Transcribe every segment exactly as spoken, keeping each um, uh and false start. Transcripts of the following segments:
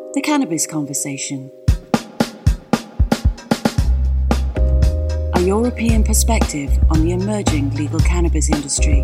The Cannabis Conversation. A European perspective on the emerging legal cannabis industry.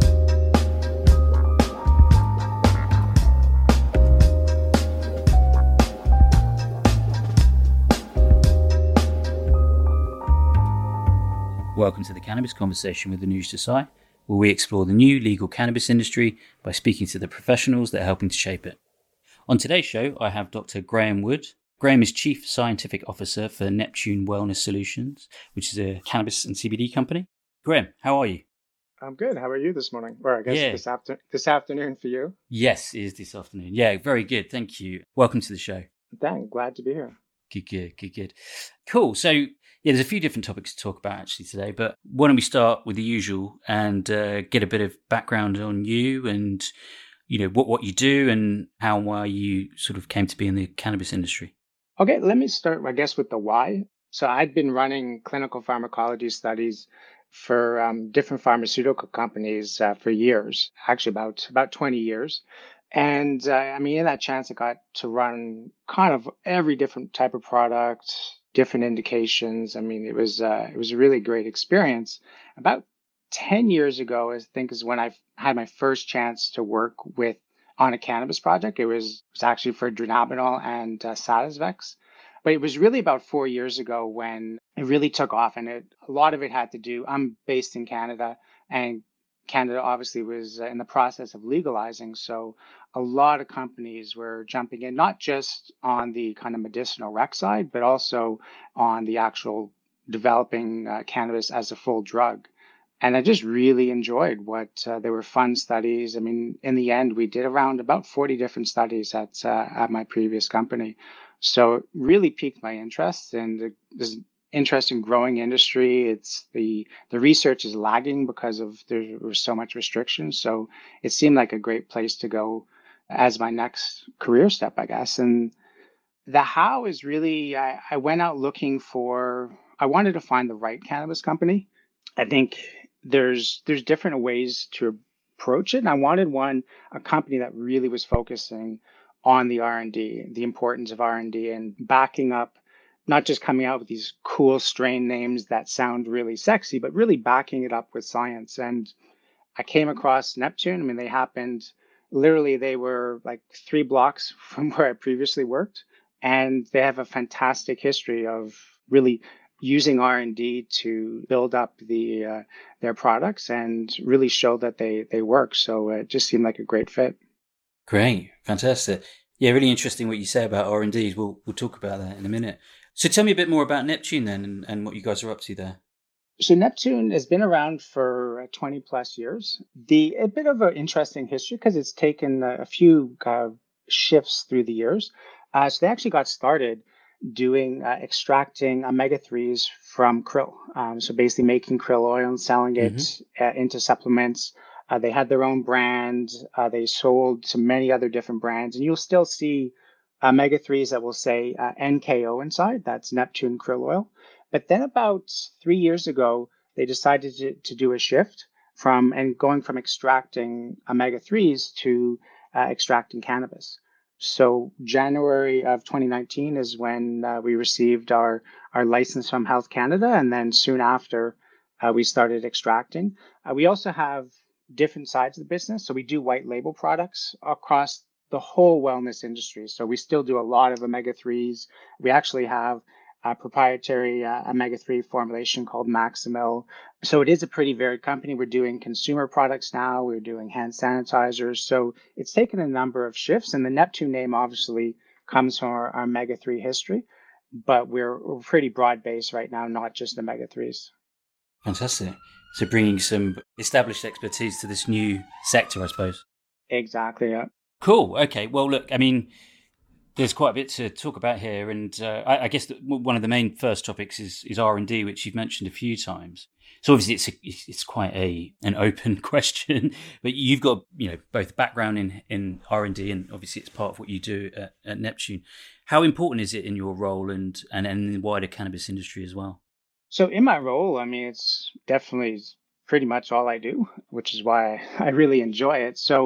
Welcome to the Cannabis Conversation with Anuj Desai, where we explore the new legal cannabis industry by speaking to the professionals that are helping to shape it. On today's show, I have Doctor Graham Wood. Graham is Chief Scientific Officer for Neptune Wellness Solutions, which is a cannabis and C B D company. Graham, how are you? I'm good. How are you this morning? Or I guess yeah. this after this afternoon for you. Yes, it is this afternoon. Yeah, very good. Thank you. Welcome to the show. Thanks. Glad to be here. Good, good, good, good. Cool. So, yeah, there's a few different topics to talk about actually today, but why don't we start with the usual and uh, get a bit of background on you and, you know, what, what you do and how and why you sort of came to be in the cannabis industry. Okay, let me start, I guess, with the why. So I'd been running clinical pharmacology studies for um, different pharmaceutical companies uh, for years, actually about about twenty years. And uh, I mean, in that chance, I got to run kind of every different type of product, different indications. I mean, it was uh, it was a really great experience. About ten years ago, I think, is when I had my first chance to work with on a cannabis project. It was, it was actually for dronabinol and uh, Sativex. But it was really about four years ago when it really took off. And it, a lot of it had to do, I'm based in Canada, and Canada obviously was in the process of legalizing. So a lot of companies were jumping in, not just on the kind of medicinal rec side, but also on the actual developing uh, cannabis as a full drug. And I just really enjoyed what uh, they were fun studies. I mean, in the end, we did around about forty different studies at uh, at my previous company. So it really piqued my interest, and this interesting growing industry. It's the the research is lagging because of there was so much restriction. So it seemed like a great place to go as my next career step, I guess. And the how is really, I, I went out looking for, I wanted to find the right cannabis company. I think there's there's different ways to approach it. And I wanted one, a company that really was focusing on the R and D, the importance of R and D and backing up, not just coming out with these cool strain names that sound really sexy, but really backing it up with science. And I came across Neptune. I mean, they happened, literally, they were like three blocks from where I previously worked. And they have a fantastic history of really using R and D to build up the uh, their products and really show that they, they work. So it just seemed like a great fit. Great. Fantastic. Yeah, really interesting what you say about R and D. We'll, we'll talk about that in a minute. So tell me a bit more about Neptune then and, and what you guys are up to there. So Neptune has been around for twenty plus years. The a bit of an interesting history because it's taken a few uh, shifts through the years. Uh, so they actually got started doing uh, extracting omega threes from krill. Um, so basically making krill oil and selling it mm-hmm. uh, into supplements. Uh, they had their own brand. Uh, they sold to many other different brands, and you'll still see omega threes that will say uh, N K O inside. That's Neptune krill oil. But then about three years ago, they decided to, to do a shift from and going from extracting omega threes to uh, extracting cannabis. So January of twenty nineteen is when uh, we received our, our license from Health Canada. And then soon after, uh, we started extracting. Uh, we also have different sides of the business. So we do white label products across the whole wellness industry. So we still do a lot of omega threes. We actually have a proprietary uh, omega three formulation called Maximil. So it is a pretty varied company. We're doing consumer products now. We're doing hand sanitizers. So it's taken a number of shifts. And the Neptune name obviously comes from our, our omega three history. But we're, we're pretty broad-based right now, not just omega threes. Fantastic. So bringing some established expertise to this new sector, I suppose. Exactly, yeah. Cool. Okay. Well, look, I mean, there's quite a bit to talk about here, and uh, I, I guess that one of the main first topics is, is R and D, which you've mentioned a few times. So obviously, it's a, it's quite a an open question, but you've got you know both background in, in R and D, and obviously it's part of what you do at, at Neptune. How important is it in your role and and in the wider cannabis industry as well? So in my role, I mean, it's definitely pretty much all I do, which is why I really enjoy it. So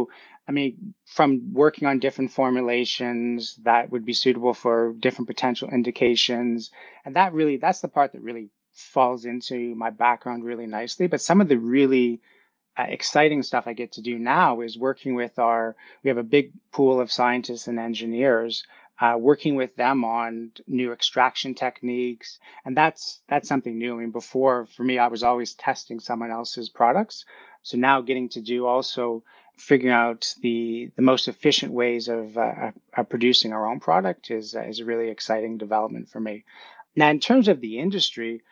I mean, from working on different formulations that would be suitable for different potential indications. And that really, that's the part that really falls into my background really nicely. But some of the really uh, exciting stuff I get to do now is working with our, we have a big pool of scientists and engineers, uh, working with them on new extraction techniques. And that's, that's something new. I mean, before for me, I was always testing someone else's products. So now getting to do also figuring out the, the most efficient ways of, uh, of producing our own product is, uh, is a really exciting development for me. Now, in terms of the industry,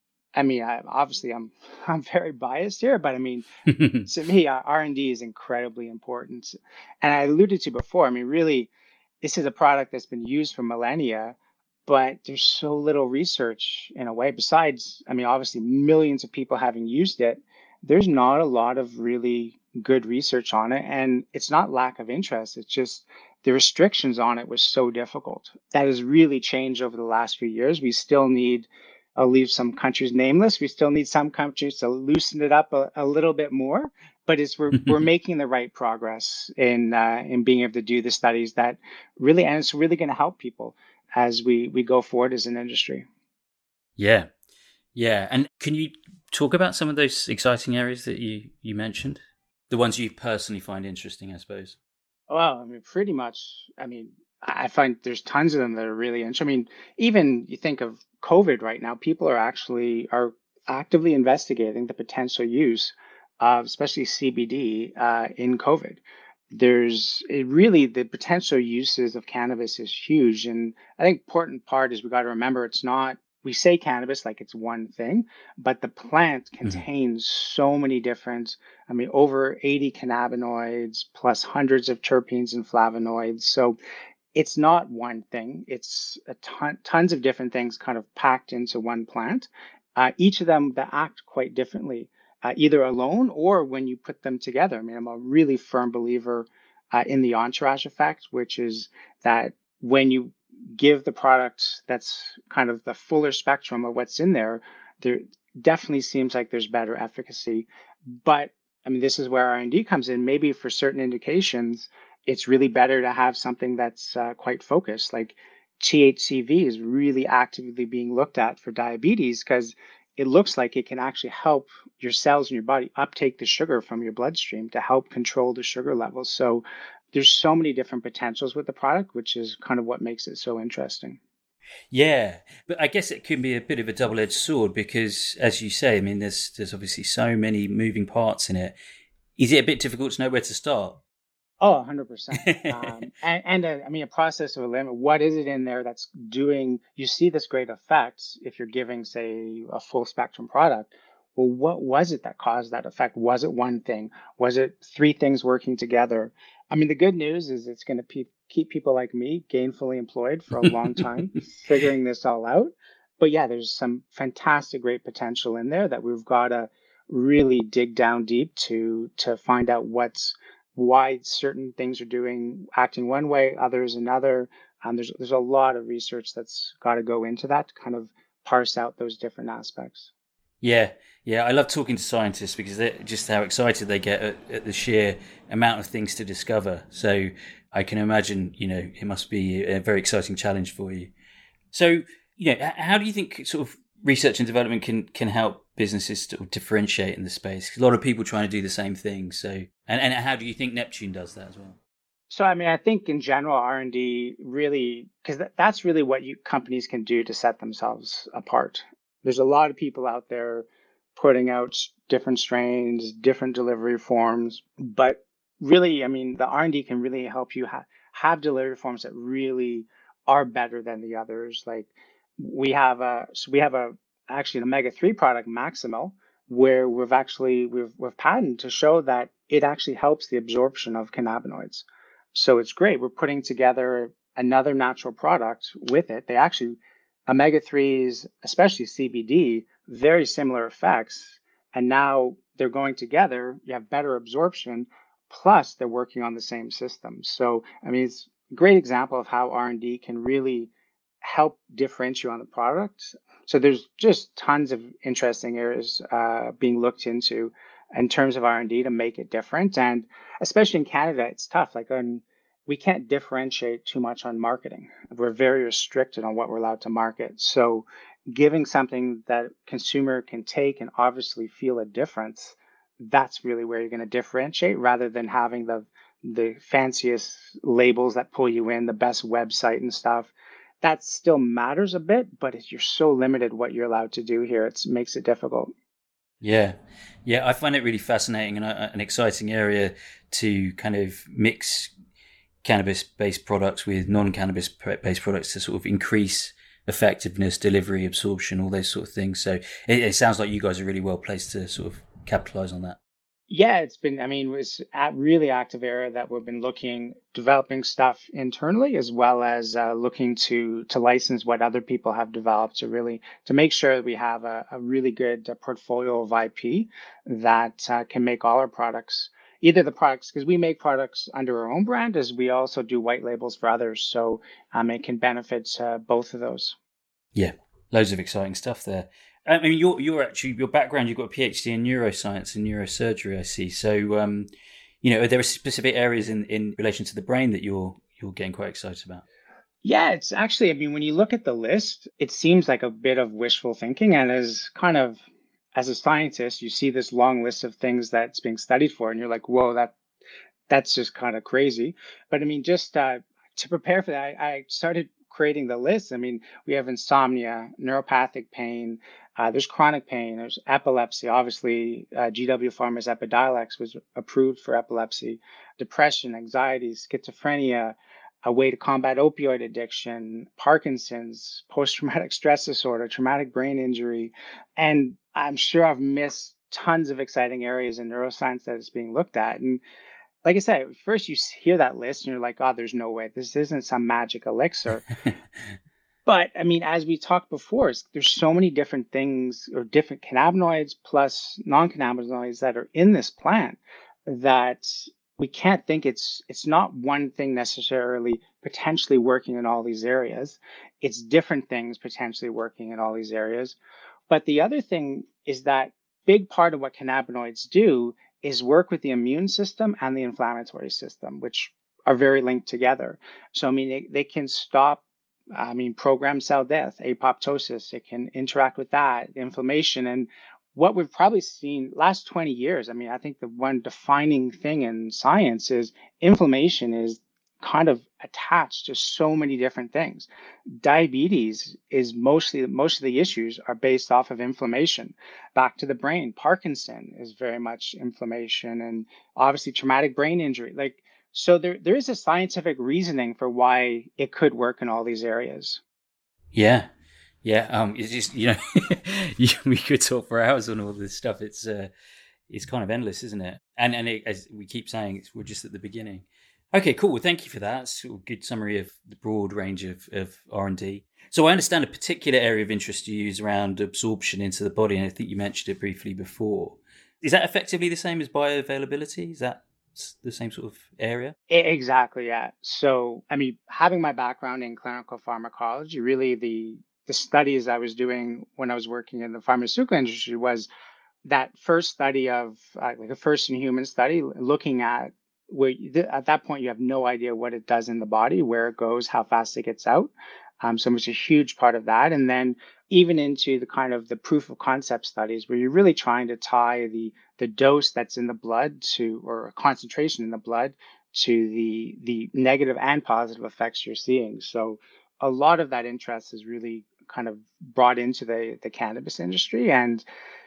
I mean, I, obviously, I'm I'm very biased here, but I mean, to me, uh, R and D is incredibly important. And I alluded to before, I mean, really, this is a product that's been used for millennia, but there's so little research in a way. Besides, I mean, obviously, millions of people having used it, there's not a lot of really good research on it. And it's not lack of interest, it's just the restrictions on it was so difficult. That has really changed over the last few years. We still need, I'll leave some countries nameless. We still need some countries to loosen it up a, a little bit more, but it's we're we're making the right progress in uh, in being able to do the studies that really, and it's really going to help people as we we go forward as an industry. Yeah, yeah. And can you talk about some of those exciting areas that you you mentioned, the ones you personally find interesting, I suppose? Well, I mean, pretty much. I mean, I find there's tons of them that are really interesting. I mean, even you think of COVID right now, people are actually are actively investigating the potential use of especially C B D uh, in COVID. There's it really the potential uses of cannabis is huge, and I think important part is we got to remember it's not. We say cannabis like it's one thing, but the plant Mm-hmm. contains so many different, I mean, over eighty cannabinoids plus hundreds of terpenes and flavonoids. So it's not one thing. It's a ton, tons of different things kind of packed into one plant. Uh, each of them that act quite differently, uh, either alone or when you put them together. I mean, I'm a really firm believer uh, in the entourage effect, which is that when you give the product that's kind of the fuller spectrum of what's in there, there definitely seems like there's better efficacy. But I mean, this is where R and D comes in. Maybe for certain indications, it's really better to have something that's uh, quite focused. Like T H C V is really actively being looked at for diabetes because it looks like it can actually help your cells in your body uptake the sugar from your bloodstream to help control the sugar levels. So there's so many different potentials with the product, which is kind of what makes it so interesting. Yeah, but I guess it can be a bit of a double-edged sword because, as you say, I mean, there's there's obviously so many moving parts in it. Is it a bit difficult to know where to start? Oh, one hundred percent. Um, and, and a, I mean, a process of a limit. What is it in there that's doing, you see this great effect if you're giving, say, a full spectrum product. Well, what was it that caused that effect? Was it one thing? Was it three things working together? I mean, the good news is it's going to pe- keep people like me gainfully employed for a long time, figuring this all out. But yeah, there's some fantastic, great potential in there that we've got to really dig down deep to to find out what's why certain things are doing acting one way, others another. Um, there's there's a lot of research that's got to go into that to kind of parse out those different aspects. Yeah, yeah. I love talking to scientists because they're just how excited they get at, at the sheer amount of things to discover. So I can imagine, you know, it must be a very exciting challenge for you. So, you know, h- how do you think sort of research and development can can help businesses to differentiate in the space? 'Cause a lot of people trying to do the same thing. So, and and how do you think Neptune does that as well? So I mean, I think in general, R and D really, because that, that's really what you companies can do to set themselves apart. There's a lot of people out there putting out s- different strains, different delivery forms, but really, I mean, the R and D can really help you ha- have delivery forms that really are better than the others. Like we have a, so we have a actually an omega three product, Maximal, where we've actually we've we've patented to show that it actually helps the absorption of cannabinoids. So it's great. We're putting together another natural product with it. They actually, omega threes, especially C B D, very similar effects. And now they're going together. You have better absorption, plus they're working on the same system. So, I mean, it's a great example of how R and D can really help differentiate on the product. So there's just tons of interesting areas uh, being looked into in terms of R and D to make it different. And especially in Canada, it's tough. Like on, we can't differentiate too much on marketing. We're very restricted on what we're allowed to market. So giving something that consumer can take and obviously feel a difference, that's really where you're going to differentiate rather than having the the fanciest labels that pull you in, the best website and stuff. That still matters a bit, but if you're so limited what you're allowed to do here, it makes it difficult. Yeah. Yeah, I find it really fascinating and a, an exciting area to kind of mix cannabis-based products with non-cannabis-based products to sort of increase effectiveness, delivery, absorption, all those sort of things. So it, it sounds like you guys are really well placed to sort of capitalize on that. Yeah, it's been, I mean, it's a really active area that we've been looking, developing stuff internally, as well as uh, looking to to license what other people have developed to really, to make sure that we have a, a really good uh, portfolio of I P that uh, can make all our products, either the products, because we make products under our own brand, as we also do white labels for others. So um, it can benefit uh, both of those. Yeah, loads of exciting stuff there. I mean, you're, you're actually, your background, you've got a PhD in neuroscience and neurosurgery, I see. So, um, you know, are there specific areas in, in relation to the brain that you're you're getting quite excited about? Yeah, it's actually, I mean, when you look at the list, it seems like a bit of wishful thinking. And as kind of, as a scientist, you see this long list of things that's being studied for, and you're like, whoa, that that's just kind of crazy. But I mean, just uh, to prepare for that, I, I started creating the list. I mean, we have insomnia, neuropathic pain, uh, there's chronic pain, there's epilepsy. Obviously, uh, G W Pharma's Epidiolex was approved for epilepsy, depression, anxiety, schizophrenia, a way to combat opioid addiction, Parkinson's, post-traumatic stress disorder, traumatic brain injury. And I'm sure I've missed tons of exciting areas in neuroscience that is being looked at. And like I said, first you hear that list and you're like, oh, there's no way. This isn't some magic elixir. But I mean, as we talked before, there's so many different things or different cannabinoids plus non-cannabinoids that are in this plant that we can't think it's it's not one thing necessarily potentially working in all these areas. It's different things potentially working in all these areas. But the other thing is that big part of what cannabinoids do is work with the immune system and the inflammatory system, which are very linked together. So, I mean, they, they can stop, I mean, programmed cell death, apoptosis. It can interact with that, inflammation. And what we've probably seen last twenty years, I mean, I think the one defining thing in science is inflammation is kind of attached to so many different things. Diabetes is mostly, most of the issues are based off of inflammation. Back to the brain, Parkinson is very much inflammation, and obviously traumatic brain injury. Like, so there, there is a scientific reasoning for why it could work in all these areas. Yeah. Yeah. Um, it's just, you know, we could talk for hours on all this stuff. It's, uh, it's kind of endless, isn't it? And, and it, as we keep saying, it's, we're just at the beginning. Okay, cool. Well, thank you for that. It's a good summary of the broad range of, of R and D. So I understand a particular area of interest you use around absorption into the body, and I think you mentioned it briefly before. Is that effectively the same as bioavailability? Is that the same sort of area? Exactly, yeah. So, I mean, having my background in clinical pharmacology, really the the studies I was doing when I was working in the pharmaceutical industry was that first study of uh, like a first in human study looking at where you, at that point you have no idea what it does in the body, where it goes, how fast it gets out. Um, so it's a huge part of that. And then even into the kind of the proof of concept studies where you're really trying to tie the the dose that's in the blood to, or a concentration in the blood to the the negative and positive effects you're seeing. So a lot of that interest is really kind of brought into the the cannabis industry. And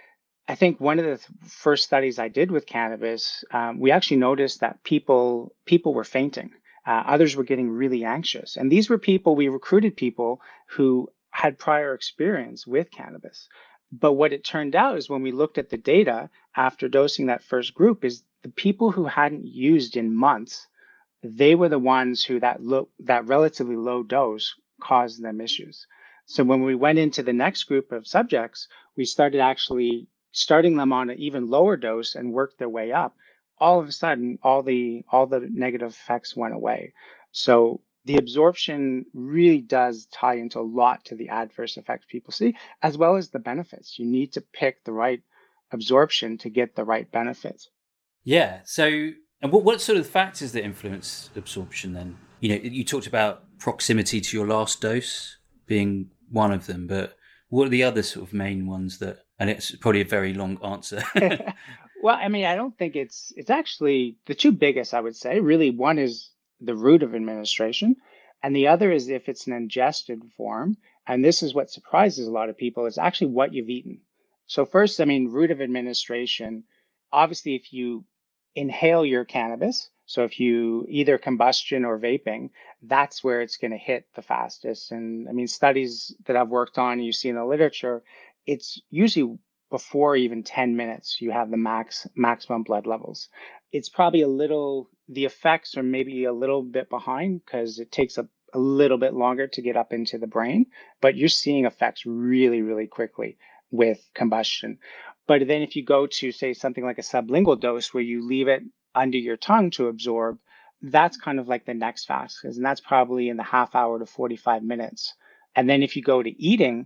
I think one of the first studies I did with cannabis, um, we actually noticed that people people were fainting. Uh, others were getting really anxious. And these were people, we recruited people who had prior experience with cannabis. But what it turned out is when we looked at the data after dosing that first group is the people who hadn't used in months, they were the ones who that low, that relatively low dose caused them issues. So when we went into the next group of subjects, we started actually starting them on an even lower dose and worked their way up. All of a sudden, all the all the negative effects went away. So the absorption really does tie into a lot to the adverse effects people see, as well as the benefits. You need to pick the right absorption to get the right benefit. Yeah. So, and what, what sort of factors that influence absorption then? You know, you talked about proximity to your last dose being one of them, but what are the other sort of main ones that, and it's probably a very long answer. Well, I mean, I don't think it's, it's actually the two biggest, I would say. Really, one is the route of administration, and the other is if it's an ingested form. And this is what surprises a lot of people, is actually what you've eaten. So first, I mean, route of administration, obviously, if you inhale your cannabis, so if you either combustion or vaping, that's where it's going to hit the fastest. And I mean, studies that I've worked on, you see in the literature, it's usually before even ten minutes, you have the max maximum blood levels. It's probably a little, the effects are maybe a little bit behind because it takes a, a little bit longer to get up into the brain, but you're seeing effects really, really quickly with combustion. But then if you go to, say, something like a sublingual dose where you leave it under your tongue to absorb, that's kind of like the next fastest, and that's probably in the half hour to forty-five minutes. And then if you go to eating,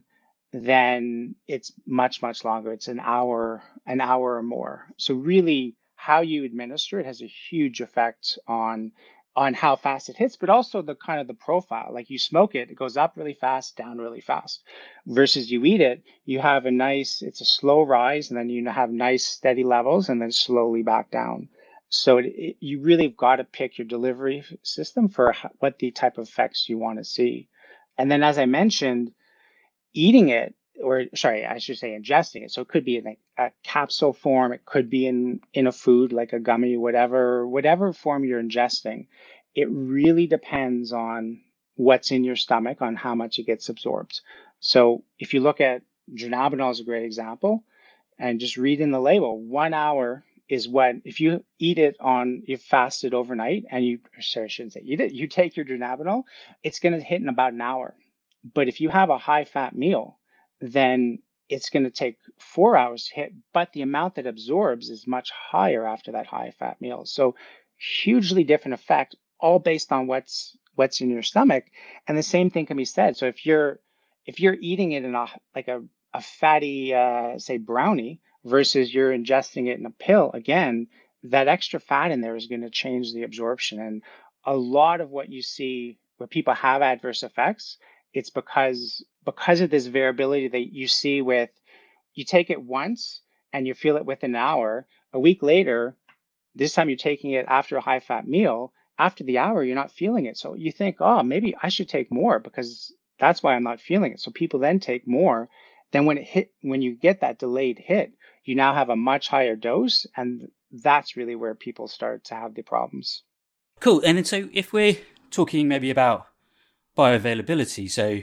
then it's much, much longer. It's an hour, an hour or more. So really, how you administer it has a huge effect on on how fast it hits, but also the kind of the profile. Like you smoke it, it goes up really fast, down really fast. Versus you eat it, you have a nice, it's a slow rise, and then you have nice steady levels, and then slowly back down. So it, it, you really have got to pick your delivery system for how, what the type of effects you want to see. And then, as I mentioned, eating it, or sorry, I should say ingesting it. So it could be in a, a capsule form. It could be in, in a food like a gummy, whatever, whatever form you're ingesting. It really depends on what's in your stomach, on how much it gets absorbed. So if you look at dronabinol is a great example, and just read in the label, one hour is what, if you eat it on, you've fasted overnight and you, sorry, I shouldn't say eat it, you take your dronabinol, it's going to hit in about an hour. But if you have a high fat meal, then it's going to take four hours to hit, but the amount that absorbs is much higher after that high fat meal. So hugely different effect, all based on what's what's in your stomach. And the same thing can be said. So if you're if you're eating it in a like a, a fatty uh, say brownie versus you're ingesting it in a pill, again, that extra fat in there is going to change the absorption. And a lot of what you see where people have adverse effects, it's because because of this variability that you see with, you take it once and you feel it within an hour. A week later, this time you're taking it after a high fat meal. After the hour, you're not feeling it. So you think, oh, maybe I should take more because that's why I'm not feeling it. So people then take more. Then when it hit, when you get that delayed hit, you now have a much higher dose. And that's really where people start to have the problems. Cool. And then so if we're talking maybe about bioavailability, so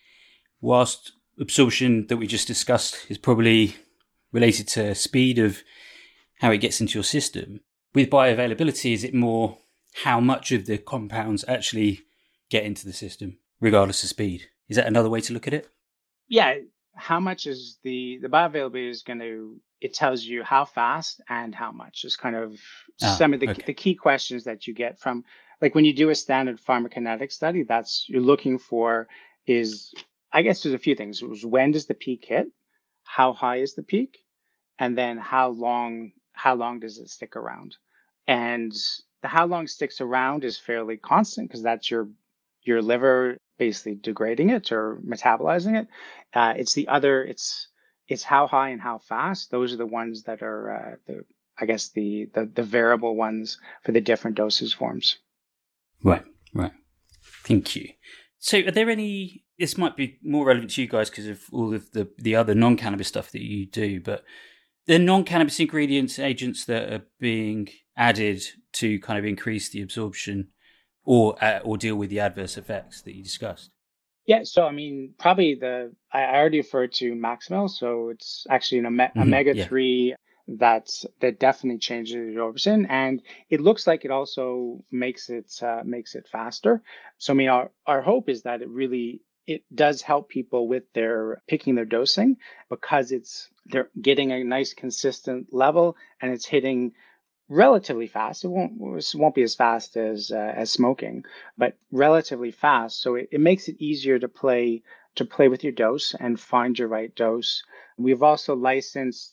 whilst absorption that we just discussed is probably related to speed of how it gets into your system, with bioavailability, is it more how much of the compounds actually get into the system, regardless of speed? Is that another way to look at it? Yeah. How much is the, the bioavailability is going to, it tells you how fast and how much is kind of oh, some of the, okay. the key questions that you get from, like when you do a standard pharmacokinetic study, that's you're looking for is, I guess there's a few things. It was when does the peak hit? How high is the peak? And then how long, how long does it stick around? And the how long it sticks around is fairly constant because that's your, your liver basically degrading it or metabolizing it. Uh, it's the other, it's, it's how high and how fast. Those are the ones that are, uh, the, I guess the, the, the variable ones for the different dosage forms. Right, right. Thank you. So are there any, this might be more relevant to you guys because of all of the, the other non-cannabis stuff that you do, but the non-cannabis ingredients, agents that are being added to kind of increase the absorption or uh, or deal with the adverse effects that you discussed? Yeah, so I mean, probably the, I already referred to Maximil, so it's actually an ome- mm-hmm, omega three yeah. that's, that definitely changes the absorption, and it looks like it also makes it, uh, makes it faster. So I mean, our, our hope is that it really, it does help people with their picking their dosing because it's, they're getting a nice consistent level and it's hitting relatively fast. It won't, it won't be as fast as, uh, as smoking, but relatively fast. So it, it makes it easier to play, to play with your dose and find your right dose. We've also licensed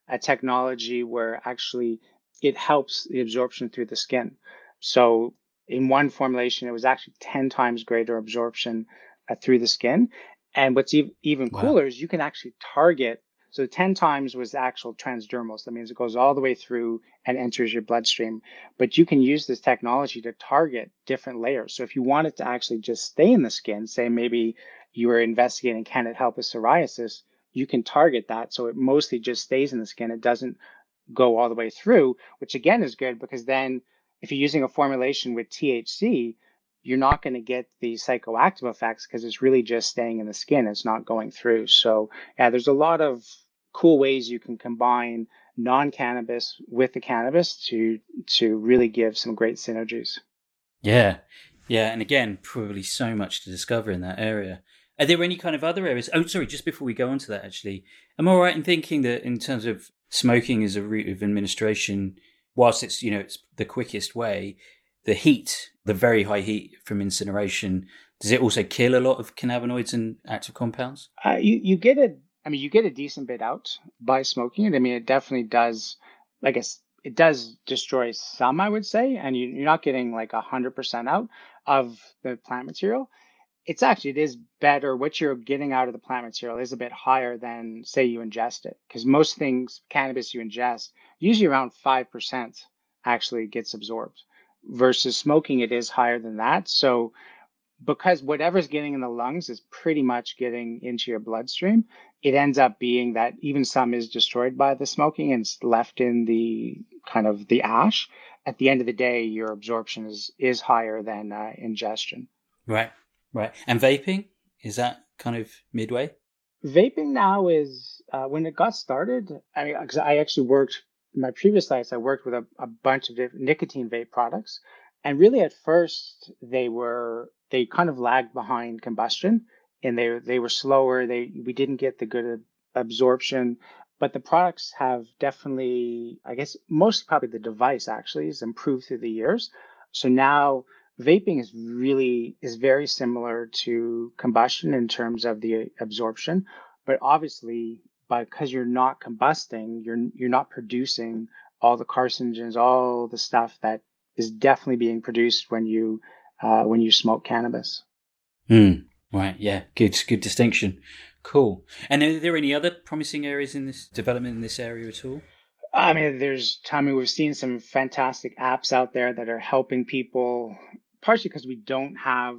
a technology where actually it helps the absorption through the skin. So in one formulation, it was actually ten times greater absorption uh, through the skin. And what's e- even Wow. cooler is you can actually target. So ten times was actual transdermal. So that means it goes all the way through and enters your bloodstream. But you can use this technology to target different layers. So if you want it to actually just stay in the skin, say maybe you were investigating, can it help with psoriasis? You can target that. So it mostly just stays in the skin. It doesn't go all the way through, which again is good because then if you're using a formulation with T H C, you're not going to get the psychoactive effects because it's really just staying in the skin. It's not going through. So yeah, there's a lot of cool ways you can combine non-cannabis with the cannabis to to really give some great synergies. Yeah. Yeah. And again, probably so much to discover in that area. Are there any kind of other areas? Oh, sorry, just before we go on to that, actually, am I right in thinking that in terms of smoking as a route of administration, whilst it's, you know, it's the quickest way, the heat, the very high heat from incineration, does it also kill a lot of cannabinoids and active compounds? Uh, you, you get a, I mean, you get a decent bit out by smoking it. I mean, it definitely does, I guess, it does destroy some, I would say, and you, you're not getting like a hundred percent out of the plant material. It's actually, it is better. What you're getting out of the plant material is a bit higher than say you ingest it. Because most things, cannabis you ingest, usually around five percent actually gets absorbed versus smoking, it is higher than that. So because whatever's getting in the lungs is pretty much getting into your bloodstream, it ends up being that even some is destroyed by the smoking and it's left in the kind of the ash. At the end of the day, your absorption is is higher than uh, ingestion. Right, right. And vaping, is that kind of midway? Vaping now is uh, when it got started. I mean, 'cause I actually worked in my previous lives. I worked with a, a bunch of different nicotine vape products, and really at first they were they kind of lagged behind combustion, and they they were slower. They we didn't get the good absorption, but the products have definitely, I guess, most probably the device actually has improved through the years. So now vaping is really is very similar to combustion in terms of the absorption, but obviously because you're not combusting, you're you're not producing all the carcinogens, all the stuff that is definitely being produced when you uh, when you smoke cannabis. Mm, right, yeah, good, good distinction. Cool. And are there any other promising areas in this development in this area at all? I mean, there's, I mean, we've seen some fantastic apps out there that are helping people, partially because we don't have,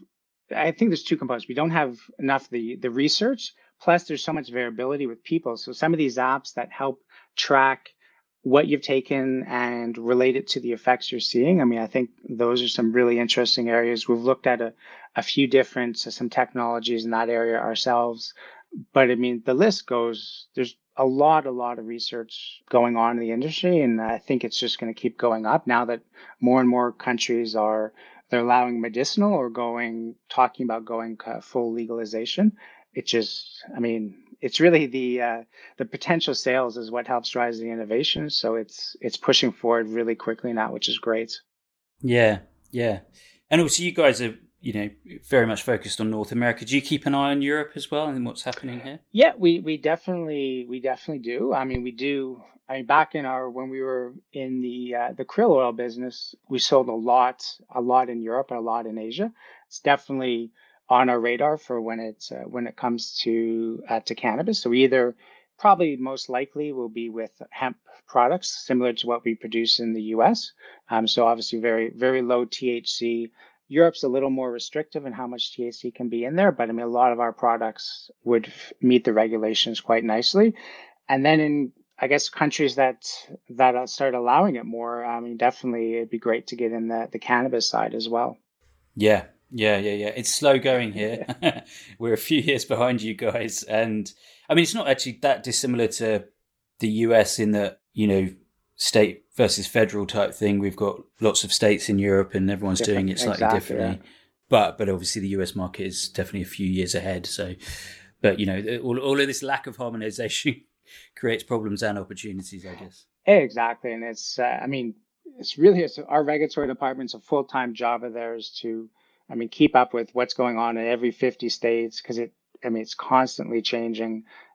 I think there's two components. We don't have enough the the research, plus there's so much variability with people. So some of these apps that help track what you've taken and relate it to the effects you're seeing. I mean, I think those are some really interesting areas. We've looked at a, a few different, uh, some technologies in that area ourselves. But I mean, the list goes, there's a lot, a lot of research going on in the industry. And I think it's just going to keep going up now that more and more countries are, they're allowing medicinal or going, talking about going full legalization. It just, I mean, it's really the uh, the potential sales is what helps drive the innovation. So it's it's pushing forward really quickly now, which is great. Yeah, yeah. And also you guys are, you know, very much focused on North America. Do you keep an eye on Europe as well and what's happening here? Yeah, we we definitely we definitely do. I mean, we do. I mean, back in our when we were in the uh, the krill oil business, we sold a lot a lot in Europe and a lot in Asia. It's definitely on our radar for when it's uh, when it comes to uh, to cannabis. So we either probably most likely will be with hemp products similar to what we produce in the U S. Um, so obviously very very low T H C. Europe's a little more restrictive in how much T H C can be in there, but I mean a lot of our products would f- meet the regulations quite nicely. And then in I guess countries that that start allowing it more, I mean definitely it'd be great to get in the the cannabis side as well. Yeah, yeah, yeah, yeah. It's slow going here. We're a few years behind you guys. And I mean, it's not actually that dissimilar to the U S in that, you know, state versus federal type thing. We've got lots of states in Europe and everyone's Different, doing it slightly exactly, differently. yeah. But but obviously the U S market is definitely a few years ahead. So, but, you know, all, all of this lack of harmonization creates problems and opportunities, I guess. Exactly. And it's, uh, I mean, it's really, it's, our regulatory department's a full-time job of theirs to, I mean, keep up with what's going on in every fifty states because it, I mean, it's constantly changing.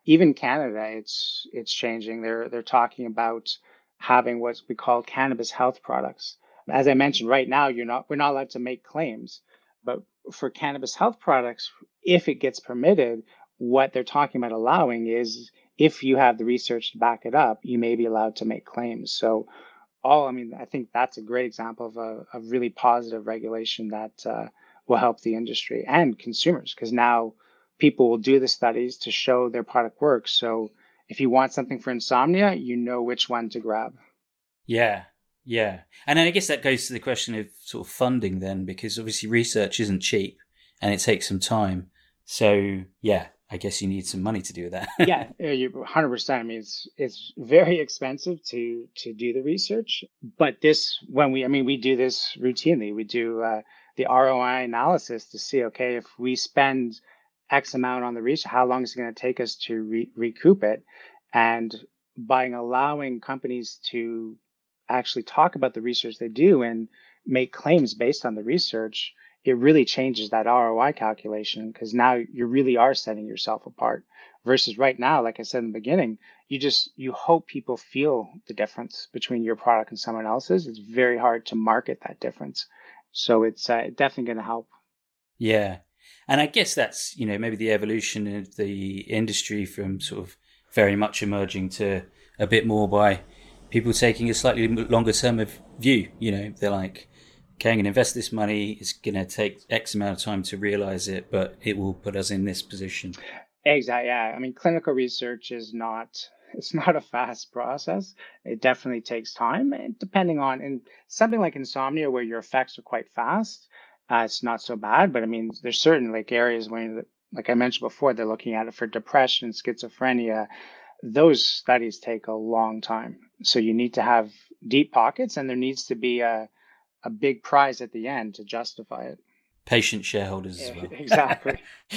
even Canada, it's it's changing. They're they're talking about having what we call cannabis health products. As I mentioned, right now you're not we're not allowed to make claims, but for cannabis health products, if it gets permitted, what they're talking about allowing is if you have the research to back it up, you may be allowed to make claims. So all, I mean, I think that's a great example of a, a really positive regulation that uh, will help the industry and consumers, because now people will do the studies to show their product works. So if you want something for insomnia, you know which one to grab. Yeah, yeah. And then I guess that goes to the question of sort of funding then, because obviously research isn't cheap and it takes some time. So, yeah, I guess you need some money to do that. Yeah, you're one hundred percent. I mean, it's it's very expensive to to do the research, but this when we, I mean, we do this routinely. We do uh, the R O I analysis to see, okay, if we spend X amount on the research, how long is it going to take us to re- recoup it? And by allowing companies to actually talk about the research they do and make claims based on the research, it really changes that R O I calculation, because now you really are setting yourself apart versus right now, like I said in the beginning, you just, you hope people feel the difference between your product and someone else's. It's very hard to market that difference. So it's uh, definitely going to help. Yeah. And I guess that's, you know, maybe the evolution of the industry from sort of very much emerging to a bit more by people taking a slightly longer term of view. You know, they're like, okay, I'm going to invest this money. It's going to take X amount of time to realize it, but it will put us in this position. Exactly. Yeah. I mean, clinical research is not, it's not a fast process. It definitely takes time. And depending on, and something like insomnia where your effects are quite fast, uh, it's not so bad. But I mean, there's certain like areas where, like I mentioned before, they're looking at it for depression, schizophrenia. Those studies take a long time. So you need to have deep pockets, and there needs to be a, a big prize at the end to justify it. Patient shareholders as well. Exactly.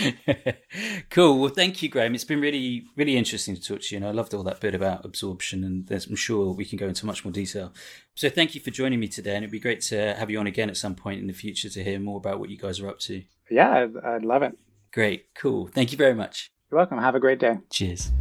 Cool. Well, thank you, Graham. It's been really, really interesting to talk to you. And I loved all that bit about absorption, and I'm sure we can go into much more detail. So thank you for joining me today. And it'd be great to have you on again at some point in the future to hear more about what you guys are up to. Yeah, I'd, I'd love it. Great. Cool. Thank you very much. You're welcome. Have a great day. Cheers.